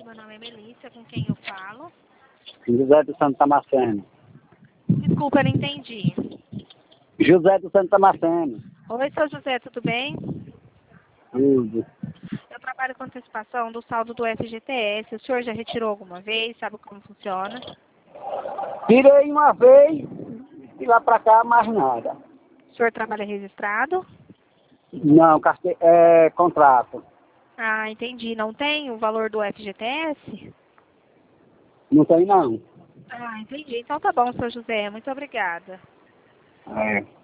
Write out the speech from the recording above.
tarde, meu nome é Melissa, com quem eu falo? José do Santo Damasceno. Desculpa, eu não entendi. José do Santo Damasceno. Oi, seu José, tudo bem? Tudo. Eu trabalho com antecipação do saldo do FGTS. O senhor já retirou alguma vez? Sabe como funciona? Tirei uma vez e lá pra cá mais nada. O senhor trabalha registrado? Não, contrato. Ah, entendi. Não tem o valor do FGTS? Não tem não. Ah, entendi. Então tá bom, seu José. Muito obrigada. É.